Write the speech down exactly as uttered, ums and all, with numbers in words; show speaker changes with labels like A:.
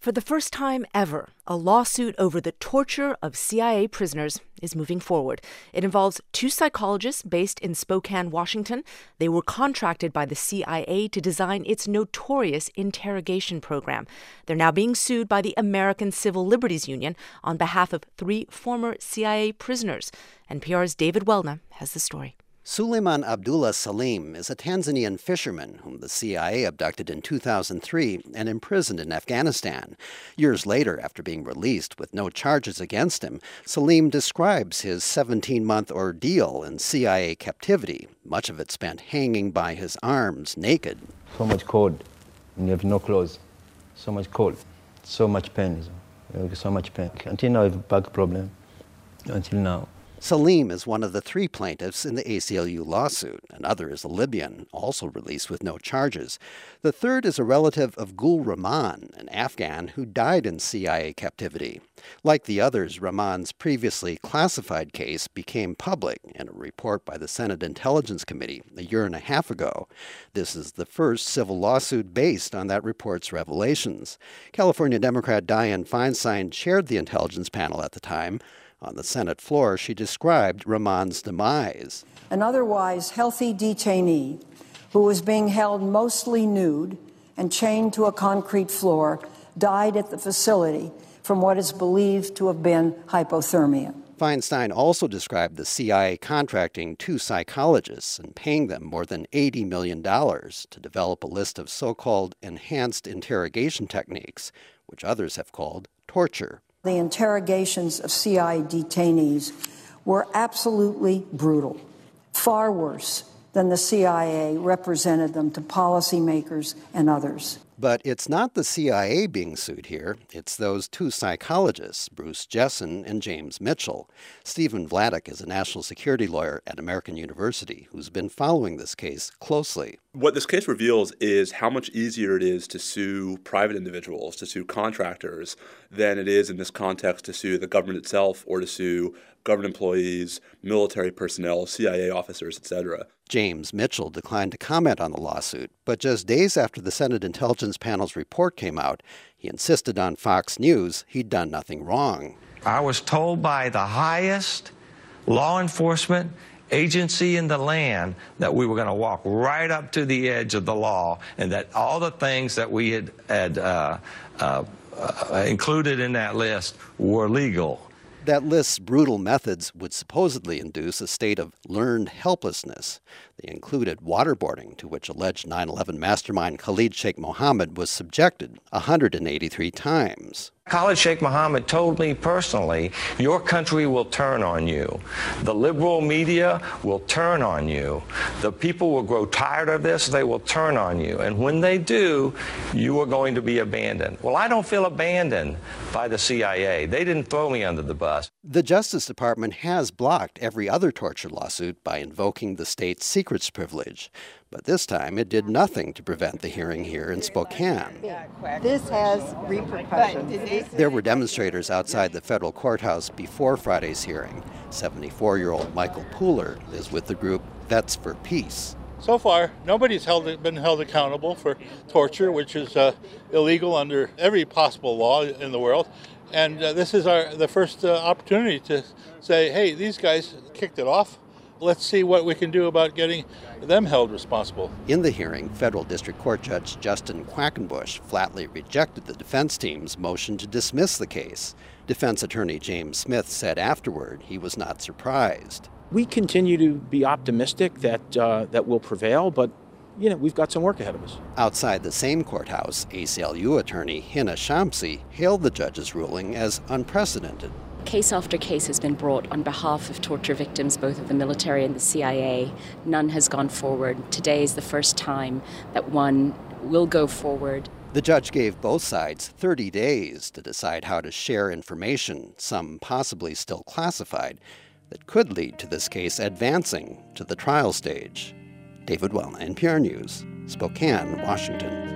A: For the first time ever, a lawsuit over the torture of C I A prisoners is moving forward. It involves two psychologists based in Spokane, Washington. They were contracted by the C I A to design its notorious interrogation program. They're now being sued by the American Civil Liberties Union on behalf of three former C I A prisoners. N P R's David Welna has the story.
B: Suleiman Abdullah Salim is a Tanzanian fisherman whom the C I A abducted in two thousand three and imprisoned in Afghanistan. Years later, after being released with no charges against him, Salim describes his seventeen-month ordeal in C I A captivity, much of it spent hanging by his arms, naked.
C: So much cold, and you have no clothes. So much cold, so much pain, so much pain. Until now, I have a back problem, until now.
B: Salim is one of the three plaintiffs in the A C L U lawsuit. Another is a Libyan, also released with no charges. The third is a relative of Gul Rahman, an Afghan who died in C I A captivity. Like the others, Rahman's previously classified case became public in a report by the Senate Intelligence Committee a year and a half ago. This is the first civil lawsuit based on that report's revelations. California Democrat Dianne Feinstein chaired the intelligence panel at the time. On the Senate floor, she described Rahman's demise.
D: An otherwise healthy detainee who was being held mostly nude and chained to a concrete floor died at the facility from what is believed to have been hypothermia.
B: Feinstein also described the C I A contracting two psychologists and paying them more than eighty million dollars to develop a list of so-called enhanced interrogation techniques, which others have called torture.
D: The interrogations of C I A detainees were absolutely brutal, far worse than the C I A represented them to policymakers and others.
B: But it's not the C I A being sued here. It's those two psychologists, Bruce Jessen and James Mitchell. Stephen Vladeck is a national security lawyer at American University who's been following this case closely.
E: What this case reveals is how much easier it is to sue private individuals, to sue contractors, than it is in this context to sue the government itself or to sue government employees, military personnel, C I A officers, et cetera.
B: James Mitchell declined to comment on the lawsuit, but just days after the Senate Intelligence Panel's report came out, he insisted on Fox News he'd done nothing wrong.
F: I was told by the highest law enforcement agency in the land that we were going to walk right up to the edge of the law and that all the things that we had, had uh, uh, uh, included in that list were legal.
B: That list's brutal methods would supposedly induce a state of learned helplessness. They included waterboarding, to which alleged nine eleven mastermind Khalid Sheikh Mohammed was subjected one hundred eighty-three times.
F: Khalid Sheikh Mohammed told me personally, your country will turn on you. The liberal media will turn on you. The people will grow tired of this. They will turn on you. And when they do, you are going to be abandoned. Well, I don't feel abandoned by the C I A. They didn't throw me under the bus.
B: The Justice Department has blocked every other torture lawsuit by invoking the state's secrets privilege. But this time, it did nothing to prevent the hearing here in Spokane.
G: This has repercussions.
B: There were demonstrators outside the federal courthouse before Friday's hearing. seventy-four-year-old Michael Pooler is with the group Vets for Peace.
H: So far, nobody's held, been held accountable for torture, which is uh, illegal under every possible law in the world. And uh, this is our the first uh, opportunity to say, hey, these guys kicked it off. Let's see what we can do about getting them held responsible.
B: In the hearing, Federal District Court Judge Justin Quackenbush flatly rejected the defense team's motion to dismiss the case. Defense attorney James Smith said afterward he was not surprised.
I: We continue to be optimistic that uh, that will prevail, but you know, we've got some work ahead of us.
B: Outside the same courthouse, A C L U attorney Hina Shamsi hailed the judge's ruling as unprecedented.
J: Case after case has been brought on behalf of torture victims, both of the military and the C I A. None has gone forward. Today is the first time that one will go forward.
B: The judge gave both sides thirty days to decide how to share information, some possibly still classified, that could lead to this case advancing to the trial stage. David Welna, N P R News, Spokane, Washington.